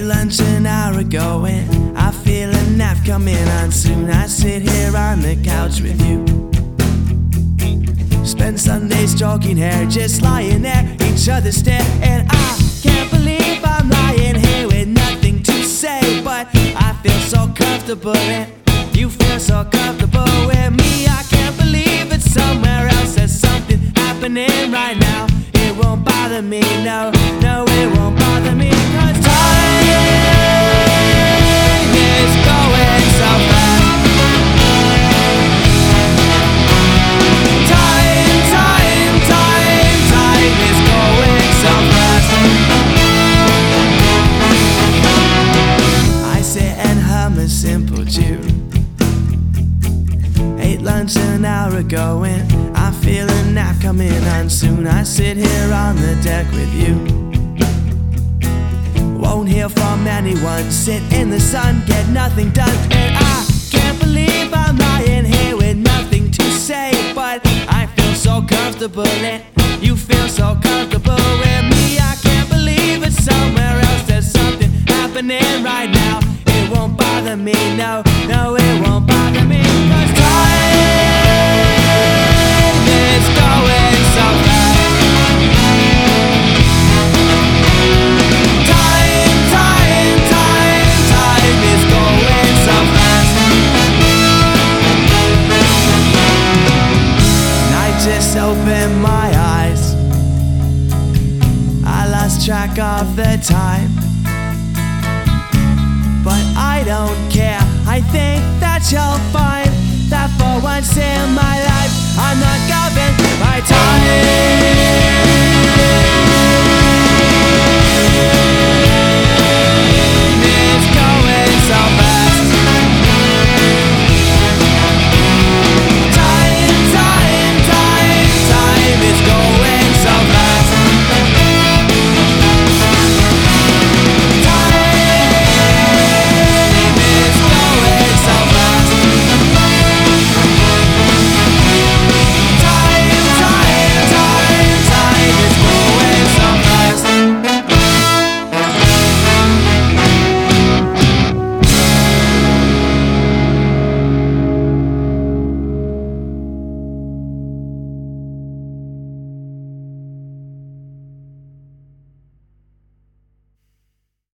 lunch an hour ago and I feel a nap coming on soon. I sit here on the couch with you. Spend Sundays stroking hair, just lying there, each other stare. And I can't believe I'm lying here with nothing to say, but I feel so comfortable and you feel so comfortable with me. I can't believe it's somewhere else. There's something happening right now. It won't bother me, no, no, it won't bother me. 'Cause time is going so fast. Time is going so fast. I sit and hum a simple tune. Ate lunch an hour ago and I feel a nap coming on soon. I sit here on the deck with you. Won't hear from anyone, sit in the sun, get nothing done. And I can't believe I'm lying here with nothing to say, but I feel so comfortable and you feel so comfortable with me. I can't believe it's somewhere else. There's something happening right now. It won't bother me, no, no, it won't bother me. 'Cause time is going so fast. Time is going so fast. And I just opened my eyes. I lost track of the time, but I don't care. I think that you'll find that for once in my life I'm not governed by time.